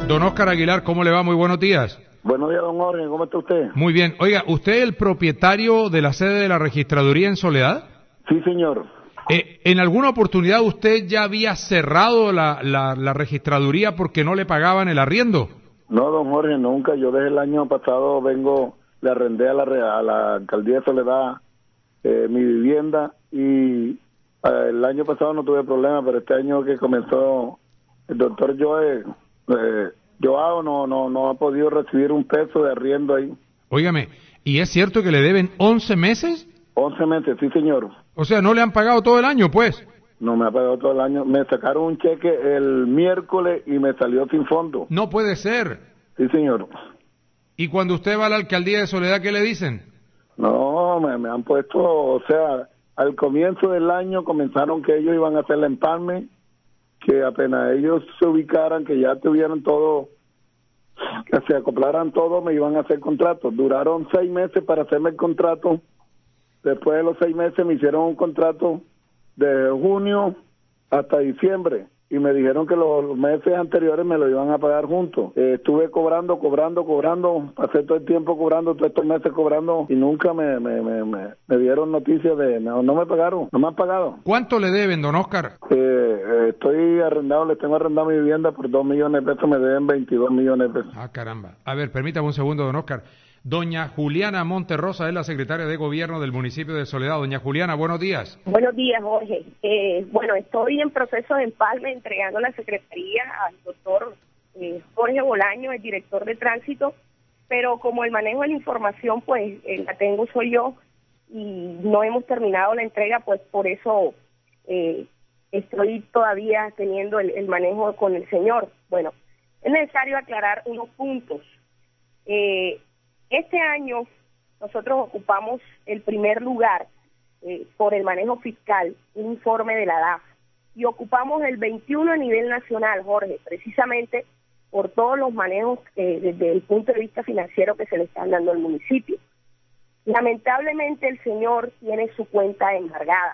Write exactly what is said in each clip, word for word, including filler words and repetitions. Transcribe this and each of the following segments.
Don Óscar Aguilar, ¿cómo le va? Muy buenos días. Buenos días, don Jorge, ¿cómo está usted? Muy bien. Oiga, ¿usted es el propietario de la sede de la registraduría en Soledad? Sí, señor. Eh, ¿En alguna oportunidad usted ya había cerrado la, la, la registraduría porque no le pagaban el arriendo? No, don Jorge, nunca. Yo desde el año pasado vengo, le arrendé a la, a la alcaldía de Soledad eh, mi vivienda y eh, el año pasado no tuve problema, pero este año que comenzó el doctor Joe, eh, Joao no, no, no ha podido recibir un peso de arriendo ahí. Óigame, ¿y es cierto que le deben once meses? once meses, sí, señor. O sea, ¿no le han pagado todo el año, pues? No me ha pagado todo el año. Me sacaron un cheque el miércoles y me salió sin fondo. No puede ser. Sí, señor. ¿Y cuando usted va a la alcaldía de Soledad, qué le dicen? No, me, me han puesto, o sea, al comienzo del año comenzaron que ellos iban a hacer el empalme, que apenas ellos se ubicaran, que ya tuvieran todo, que se acoplaran todo, me iban a hacer contratos. Duraron seis meses para hacerme el contrato. Después de los seis meses me hicieron un contrato de junio hasta diciembre y me dijeron que los meses anteriores me lo iban a pagar juntos. Eh, estuve cobrando, cobrando, cobrando, pasé todo el tiempo cobrando, todos estos meses cobrando y nunca me me, me, me, me dieron noticias de, no, no me pagaron, no me han pagado. ¿Cuánto le deben, don Óscar? Eh, eh, estoy arrendado, les tengo arrendado mi vivienda por dos millones de pesos, me deben veintidós millones de pesos. Ah, caramba. A ver, permítame un segundo, don Óscar. Doña Juliana Monterrosa es la secretaria de Gobierno del municipio de Soledad. Doña Juliana, buenos días. Buenos días, Jorge. Eh, bueno, estoy en proceso de empalme entregando la secretaría al doctor eh, Jorge Bolaño, el director de tránsito, pero como el manejo de la información, pues eh, la tengo soy yo y no hemos terminado la entrega, pues por eso eh, estoy todavía teniendo el, el manejo con el señor. Bueno, es necesario aclarar unos puntos. Eh, Este año nosotros ocupamos el primer lugar eh, por el manejo fiscal, un informe de la D A F, y ocupamos el veintiuno a nivel nacional, Jorge, precisamente por todos los manejos eh, desde el punto de vista financiero que se le están dando al municipio. Lamentablemente el señor tiene su cuenta embargada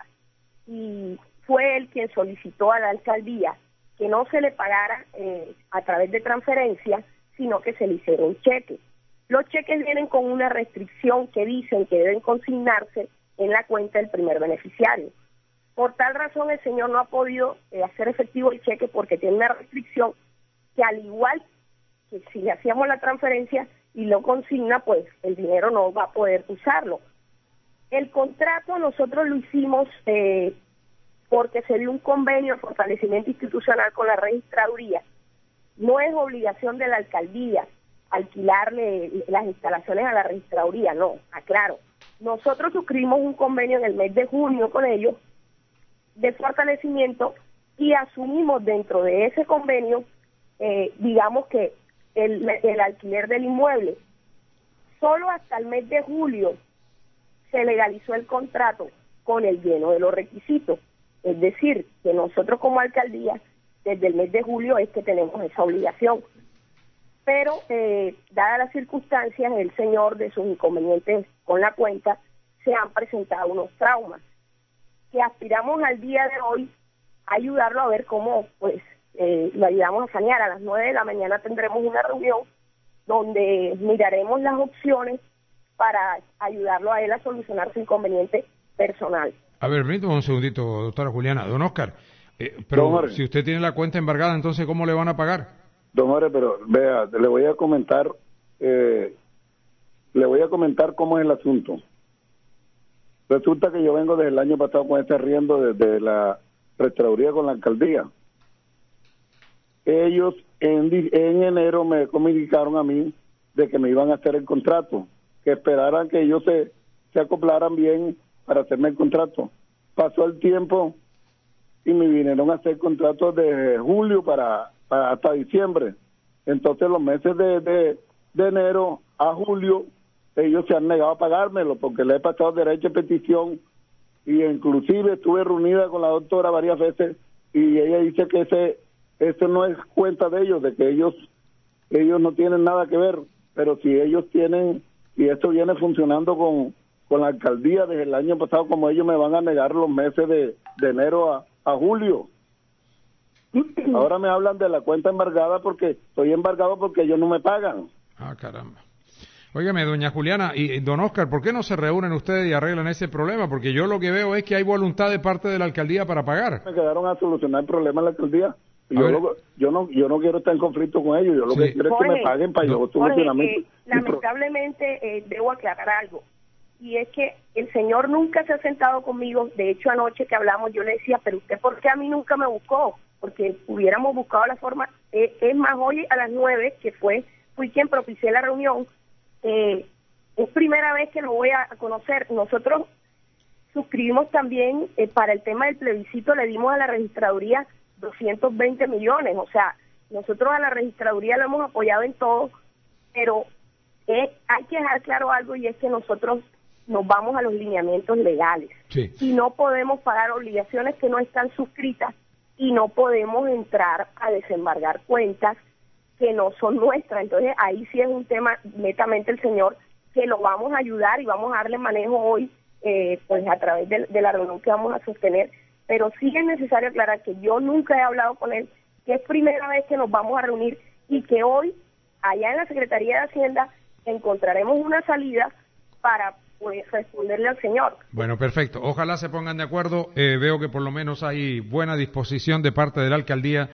y fue él quien solicitó a la alcaldía que no se le pagara eh, a través de transferencia, sino que se le hiciera un cheque. Los cheques vienen con una restricción que dicen que deben consignarse en la cuenta del primer beneficiario. Por tal razón, el señor no ha podido eh, hacer efectivo el cheque porque tiene una restricción que, al igual que si le hacíamos la transferencia y lo consigna, pues el dinero no va a poder usarlo. El contrato nosotros lo hicimos eh, porque se dio un convenio de fortalecimiento institucional con la registraduría. No es obligación de la alcaldía alquilarle las instalaciones a la registraduría, no, aclaro. Nosotros suscribimos un convenio en el mes de junio con ellos de fortalecimiento y asumimos dentro de ese convenio, eh, digamos que el, el alquiler del inmueble. Solo hasta el mes de julio se legalizó el contrato con el lleno de los requisitos. Es decir, que nosotros como alcaldía, desde el mes de julio es que tenemos esa obligación. Pero, eh, dadas las circunstancias, el señor, de sus inconvenientes con la cuenta, se han presentado unos traumas, que aspiramos al día de hoy a ayudarlo a ver cómo, pues, eh, lo ayudamos a sanear. A las nueve de la mañana tendremos una reunión donde miraremos las opciones para ayudarlo a él a solucionar su inconveniente personal. A ver, permítame un segundito, doctora Juliana. Don Óscar, eh, pero Don si usted tiene la cuenta embargada, entonces, ¿cómo le van a pagar? Don Jorge, pero vea, le voy a comentar, eh, le voy a comentar cómo es el asunto. Resulta que yo vengo desde el año pasado con este arriendo desde la registraduría con la alcaldía. Ellos en, en enero me comunicaron a mí de que me iban a hacer el contrato, que esperaran que ellos se, se acoplaran bien para hacerme el contrato. Pasó el tiempo y me vinieron a hacer contratos de julio para, para hasta diciembre. Entonces los meses de, de, de enero a julio ellos se han negado a pagármelo porque le he pasado derecho de petición y inclusive estuve reunida con la doctora varias veces y ella dice que ese ese no es cuenta de ellos, de que ellos ellos no tienen nada que ver, pero si ellos tienen, y esto viene funcionando con, con la alcaldía desde el año pasado, como ellos me van a negar los meses de, de enero a, a julio. Ahora me hablan de la cuenta embargada porque estoy embargado porque ellos no me pagan. Ah, caramba. Óigame, doña Juliana y don Oscar, ¿por qué no se reúnen ustedes y arreglan ese problema? Porque yo lo que veo es que hay voluntad de parte de la alcaldía para pagar. Me quedaron a solucionar el problema en la alcaldía. Yo, lo, yo no yo no quiero estar en conflicto con ellos, yo lo sí. que quiero Jorge, es que me paguen para yo solucionar eh, lamentablemente eh, debo aclarar algo, y es que el señor nunca se ha sentado conmigo. De hecho, anoche que hablamos yo le decía, pero usted ¿por qué a mí nunca me buscó? Porque hubiéramos buscado la forma. Eh, es más, hoy a las nueve, que fue fui quien propicié la reunión, eh, es primera vez que lo voy a conocer. Nosotros suscribimos también eh, para el tema del plebiscito, le dimos a la registraduría doscientos veinte millones, o sea, nosotros a la registraduría lo hemos apoyado en todo, pero eh, hay que dejar claro algo, y es que nosotros nos vamos a los lineamientos legales, sí. y no podemos pagar obligaciones que no están suscritas, y no podemos entrar a desembargar cuentas que no son nuestras. Entonces ahí sí es un tema netamente el señor, que lo vamos a ayudar y vamos a darle manejo hoy, eh, pues a través de, de la reunión que vamos a sostener. Pero sí es necesario aclarar que yo nunca he hablado con él, que es primera vez que nos vamos a reunir, y que hoy, allá en la Secretaría de Hacienda, encontraremos una salida para pues responderle al señor. Bueno, perfecto. Ojalá se pongan de acuerdo. Eh, veo que por lo menos hay buena disposición de parte de la alcaldía